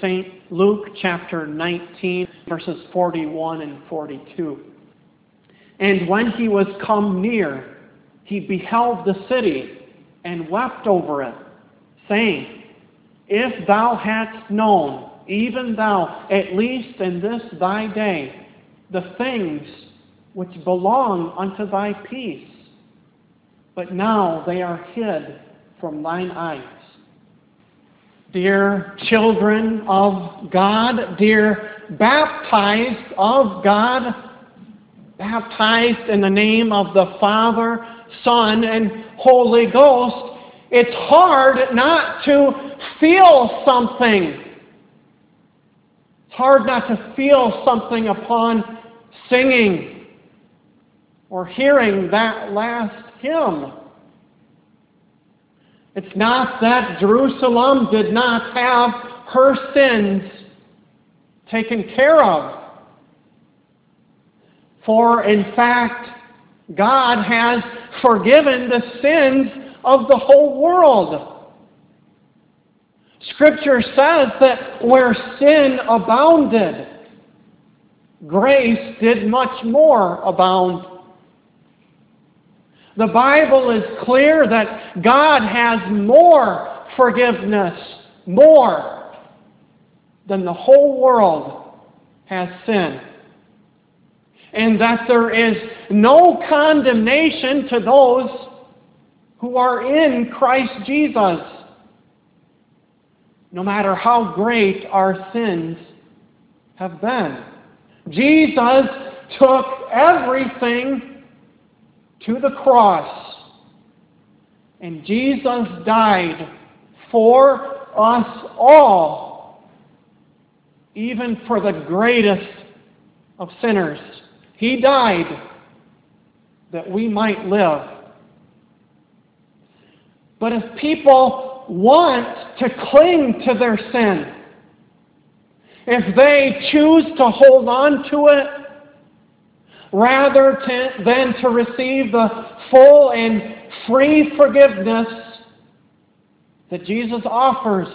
St. Luke chapter 19, verses 41 and 42. And when he was come near, he beheld the city, and wept over it, saying, If thou hadst known, even thou, at least in this thy day, the things which belong unto thy peace, but now they are hid from thine eyes. Dear children of God, dear baptized of God, baptized in the name of the Father, Son, and Holy Ghost, it's hard not to feel something. It's hard not to feel something upon singing or hearing that last hymn. It's not that Jerusalem did not have her sins taken care of. For in fact, God has forgiven the sins of the whole world. Scripture says that where sin abounded, grace did much more abound. The Bible is clear that God has more forgiveness, more than the whole world has sin. And that there is no condemnation to those who are in Christ Jesus, no matter how great our sins have been. Jesus took everything to the cross, and Jesus died for us all, even for the greatest of sinners. He died that we might live. But if people want to cling to their sin, if they choose to hold on to it, rather than to receive the full and free forgiveness that Jesus offers,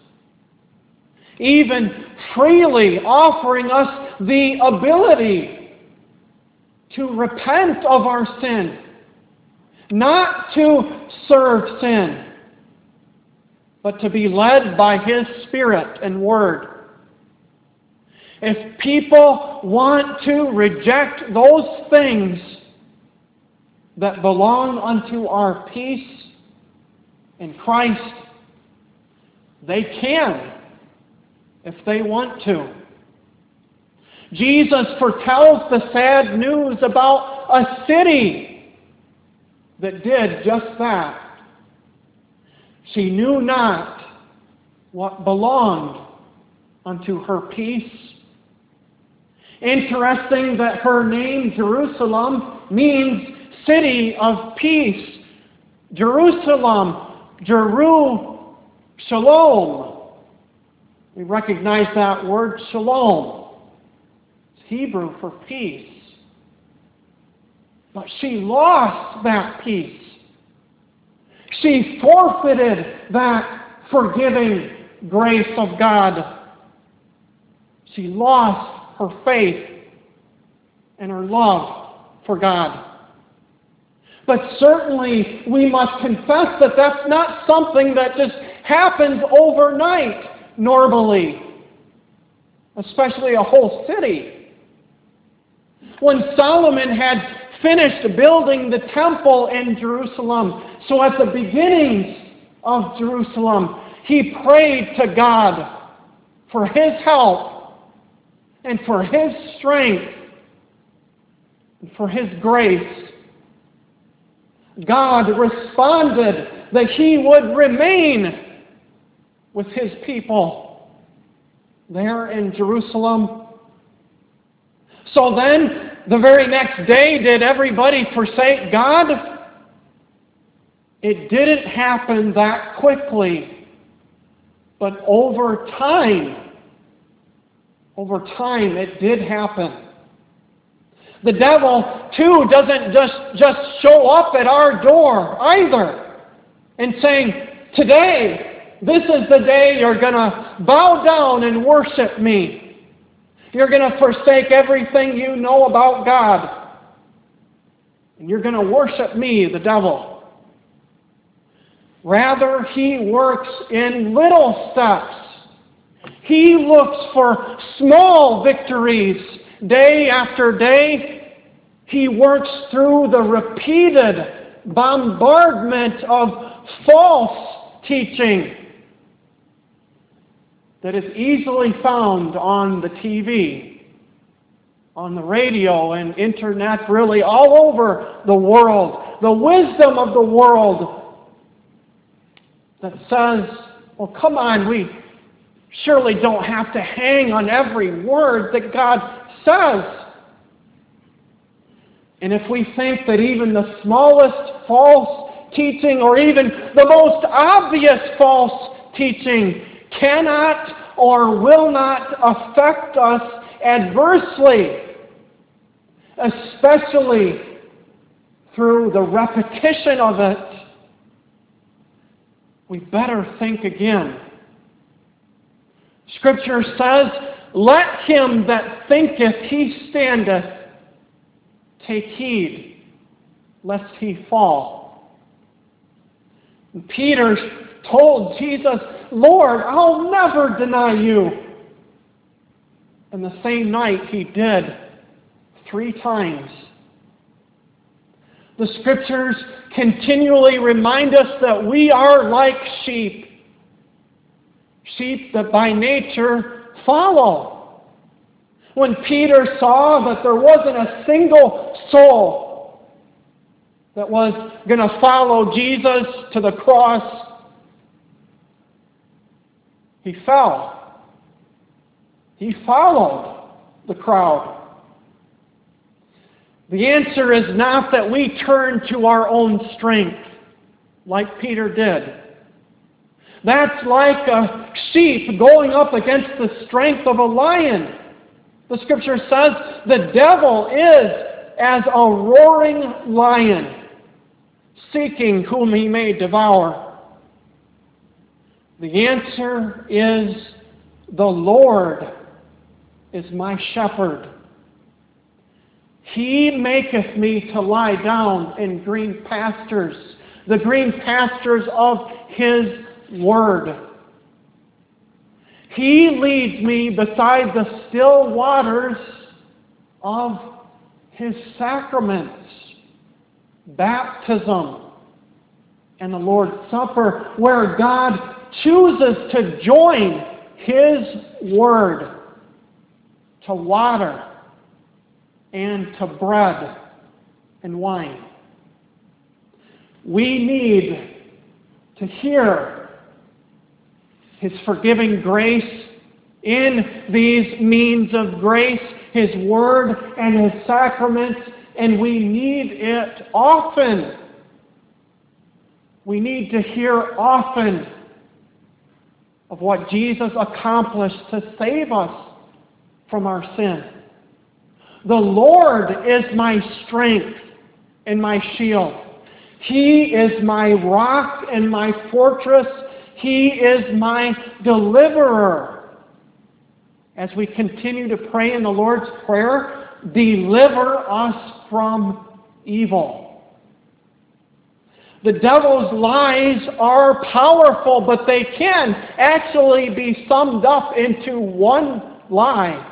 even freely offering us the ability to repent of our sin, not to serve sin, but to be led by His Spirit and Word. If people want to reject those things that belong unto our peace in Christ, they can, if they want to. Jesus foretells the sad news about a city that did just that. She knew not what belonged unto her peace. Interesting that her name, Jerusalem, means city of peace. Jerusalem, Shalom. We recognize that word, shalom. It's Hebrew for peace. But she lost that peace. She forfeited that forgiving grace of God. She lost her faith and her love for God. But certainly we must confess that that's not something that just happens overnight normally, especially a whole city. When Solomon had finished building the temple in Jerusalem, so at the beginnings of Jerusalem, he prayed to God for His help and for His strength and for His grace. God responded that He would remain with His people there in Jerusalem. So then, the very next day, did everybody forsake God? It didn't happen that quickly. But over time it did happen. The devil, too, doesn't just show up at our door either and saying, today This is the day you're going to bow down and worship me. You're going to forsake everything you know about God. And you're going to worship me, the devil. Rather, he works in little steps. He looks for small victories day after day. He works through the repeated bombardment of false teaching that is easily found on the TV, on the radio and internet, really all over the world. The wisdom of the world that says, well, come on, we surely don't have to hang on every word that God says. And if we think that even the smallest false teaching or even the most obvious false teaching cannot or will not affect us adversely, especially through the repetition of it, we better think again. Scripture says, let him that thinketh he standeth take heed, lest he fall. And Peter told Jesus, Lord, I'll never deny you. And the same night he did 3 times. The Scriptures continually remind us that we are like sheep. Sheep that by nature follow. When Peter saw that there wasn't a single soul that was going to follow Jesus to the cross, he fell. He followed the crowd. The answer is not that we turn to our own strength, like Peter did. That's like a sheep going up against the strength of a lion. The Scripture says the devil is as a roaring lion, seeking whom he may devour. The answer is the Lord is my shepherd. He maketh me to lie down in green pastures, the green pastures of His Word. He leads me beside the still waters of His sacraments, baptism, and the Lord's Supper, where God chooses to join His Word to water and to bread and wine. We need to hear His forgiving grace in these means of grace, His Word and His sacraments, and we need it often. We need to hear often of what Jesus accomplished to save us from our sin. The Lord is my strength and my shield. He is my rock and my fortress. He is my deliverer. As we continue to pray in the Lord's Prayer, deliver us from evil. The devil's lies are powerful, but they can actually be summed up into one lie.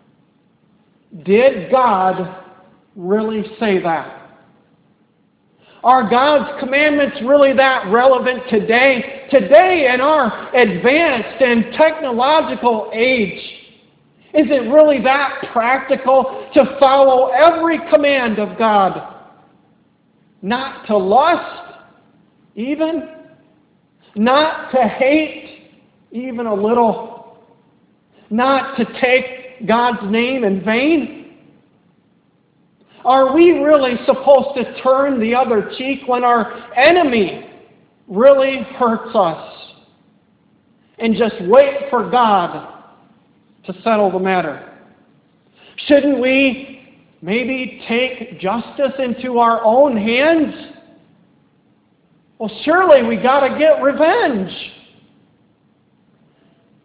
Did God really say that? Are God's commandments really that relevant today? Today in our advanced and technological age, is it really that practical to follow every command of God? Not to lust, even. Not to hate, even a little. Not to take God's name in vain? Are we really supposed to turn the other cheek when our enemy really hurts us and just wait for God to settle the matter? Shouldn't we maybe take justice into our own hands? Well, surely we got to get revenge.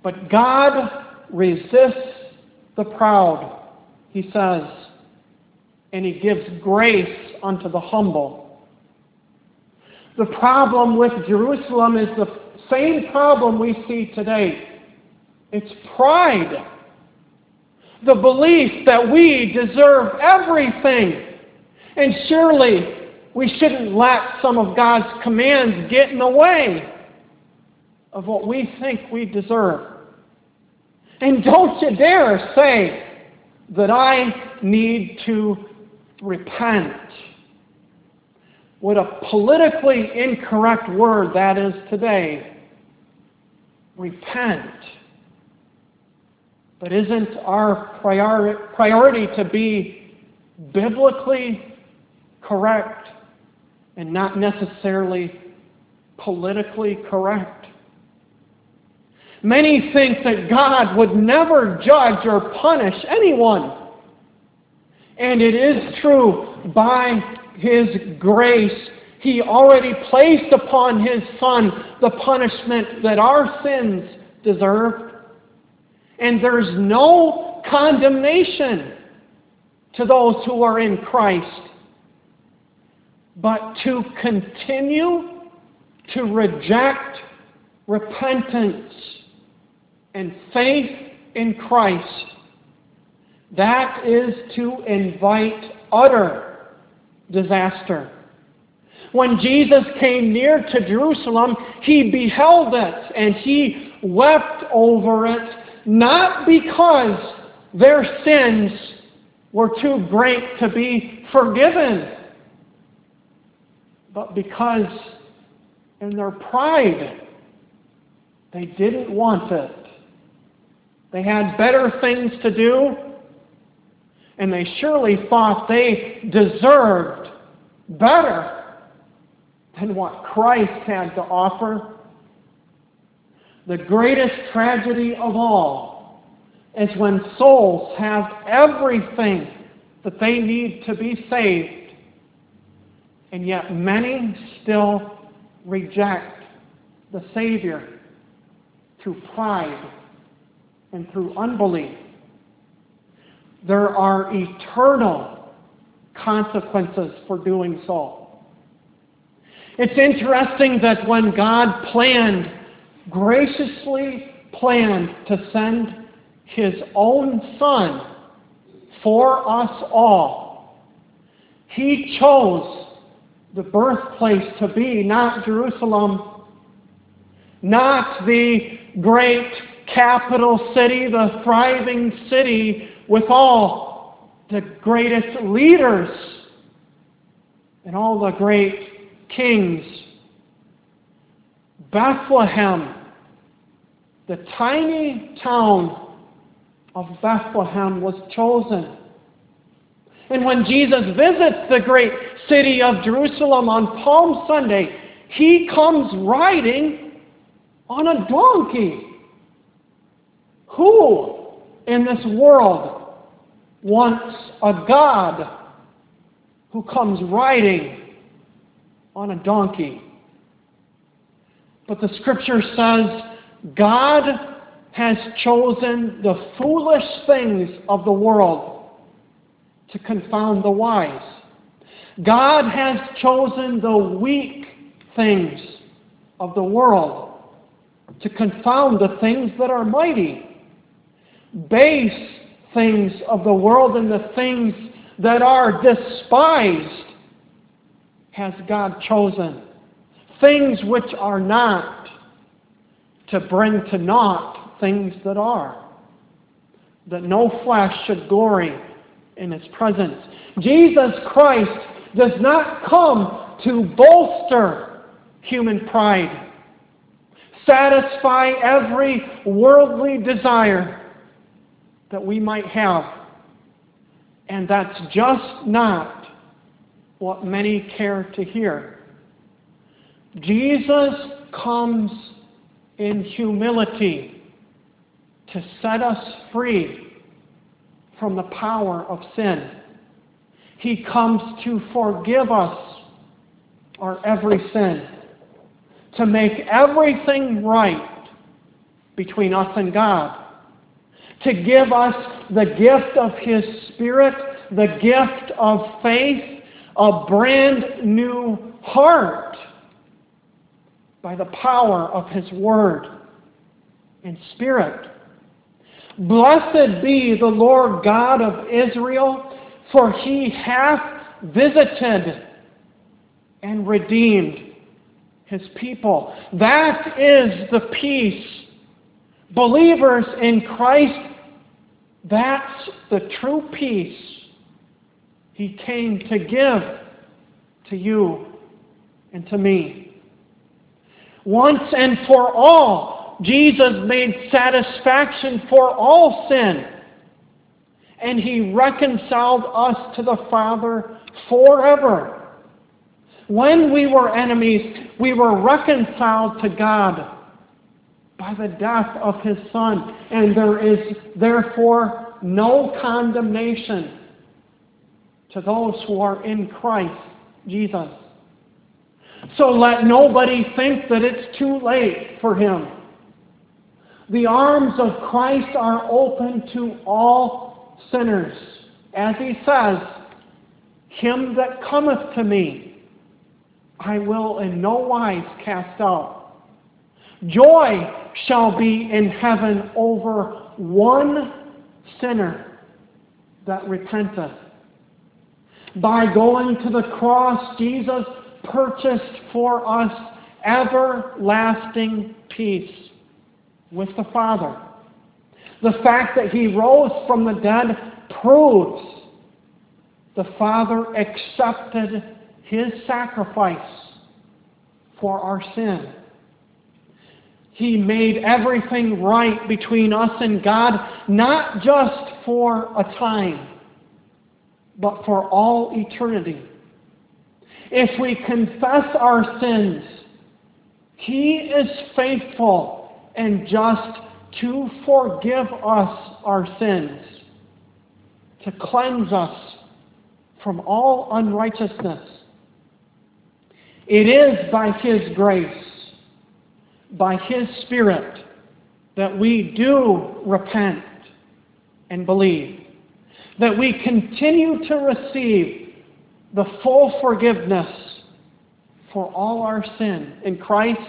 But God resists the proud, he says, and he gives grace unto the humble. The problem with Jerusalem is the same problem we see today. It's pride. The belief that we deserve everything. And surely we shouldn't let some of God's commands get in the way of what we think we deserve. And don't you dare say that I need to repent. What a politically incorrect word that is today. Repent. But isn't our priority to be biblically correct and not necessarily politically correct? Many think that God would never judge or punish anyone. And it is true, by His grace, He already placed upon His Son the punishment that our sins deserved. And there's no condemnation to those who are in Christ. But to continue to reject repentance and faith in Christ, that is to invite utter disaster. When Jesus came near to Jerusalem, He beheld it and He wept over it, not because their sins were too great to be forgiven, but because in their pride they didn't want it. They had better things to do, and they surely thought they deserved better than what Christ had to offer. The greatest tragedy of all is when souls have everything that they need to be saved, and yet many still reject the Savior through pride and through unbelief. There are eternal consequences for doing so. It's interesting that when God graciously planned to send His own Son for us all, He chose the birthplace to be not Jerusalem, not the great capital city, the thriving city with all the greatest leaders and all the great kings. Bethlehem, the tiny town of Bethlehem, was chosen. And when Jesus visits the great city of Jerusalem on Palm Sunday, He comes riding on a donkey. Who in this world wants a God who comes riding on a donkey? But the Scripture says God has chosen the foolish things of the world to confound the wise. God has chosen the weak things of the world to confound the things that are mighty. Base things of the world and the things that are despised has God chosen. Things which are not, to bring to naught things that are, that no flesh should glory in His presence. Jesus Christ does not come to bolster human pride, satisfy every worldly desire that we might have. And that's just not what many care to hear. Jesus comes in humility to set us free from the power of sin. He comes to forgive us our every sin, to make everything right, between us and God. To give us the gift of His Spirit, the gift of faith, a brand new heart by the power of His Word and Spirit. Blessed be the Lord God of Israel, for He hath visited and redeemed His people. That is the peace. Believers in Christ, that's the true peace He came to give to you and to me. Once and for all, Jesus made satisfaction for all sin, and He reconciled us to the Father forever. When we were enemies, we were reconciled to God by the death of His Son, and there is therefore no condemnation to those who are in Christ Jesus. So let nobody think that it's too late for him. The arms of Christ are open to all sinners. As He says, "Him that cometh to me, I will in no wise cast out." Joy shall be in heaven over one sinner that repenteth. By going to the cross, Jesus purchased for us everlasting peace with the Father. The fact that He rose from the dead proves the Father accepted His sacrifice for our sin. He made everything right between us and God, not just for a time, but for all eternity. If we confess our sins, He is faithful and just to forgive us our sins, to cleanse us from all unrighteousness. It is by His grace, by His Spirit, that we do repent and believe, that we continue to receive the full forgiveness for all our sin in Christ.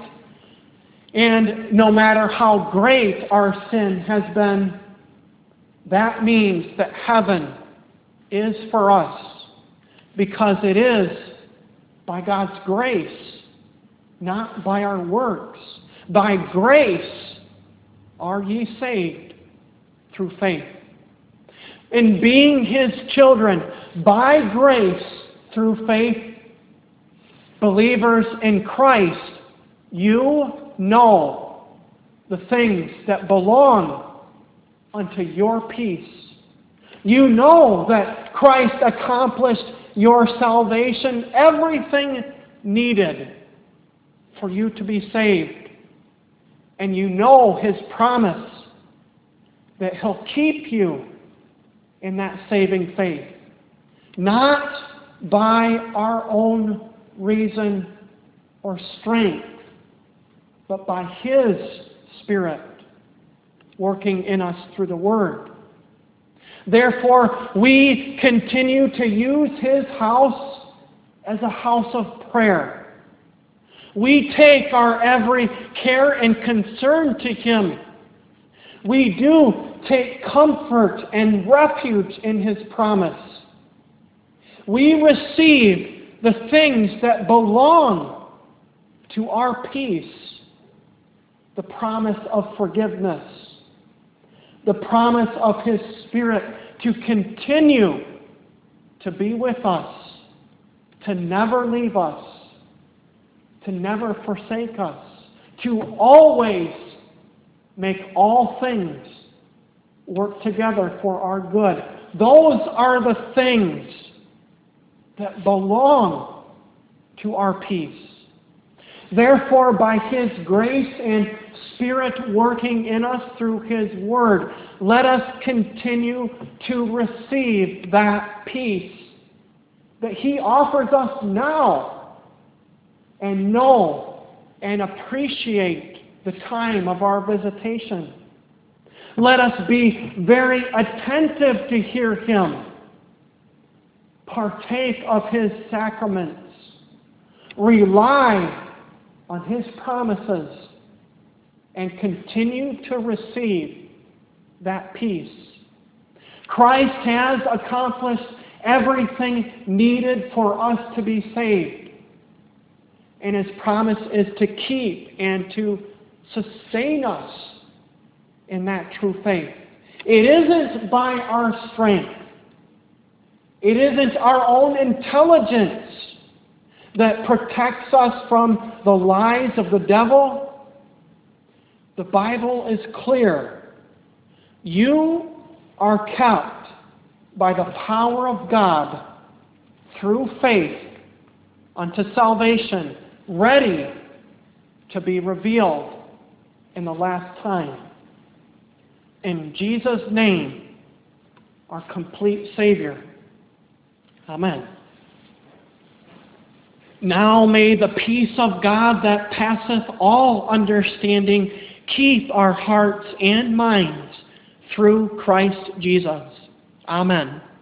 And no matter how great our sin has been, that means that heaven is for us, because it is by God's grace, not by our works. By grace are ye saved through faith. In being His children, by grace through faith, believers in Christ, you know the things that belong unto your peace. You know that Christ accomplished your salvation, everything needed for you to be saved. And you know His promise that He'll keep you in that saving faith. Not by our own reason or strength, but by His Spirit working in us through the Word. Therefore, we continue to use His house as a house of prayer. We take our every care and concern to Him. We do take comfort and refuge in His promise. We receive the things that belong to our peace. The promise of forgiveness. The promise of His Spirit to continue to be with us, to never leave us, to never forsake us, to always make all things work together for our good. Those are the things that belong to our peace. Therefore, by His grace and Spirit working in us through His Word, let us continue to receive that peace that He offers us now, and know and appreciate the time of our visitation. Let us be very attentive to hear Him, partake of His sacraments, rely on His promises, and continue to receive that peace. Christ has accomplished everything needed for us to be saved. And His promise is to keep and to sustain us in that true faith. It isn't by our strength. It isn't our own intelligence that protects us from the lies of the devil. The Bible is clear. You are kept by the power of God through faith unto salvation, ready to be revealed in the last time. In Jesus' name, our complete Savior. Amen. Now may the peace of God that passeth all understanding keep our hearts and minds through Christ Jesus. Amen.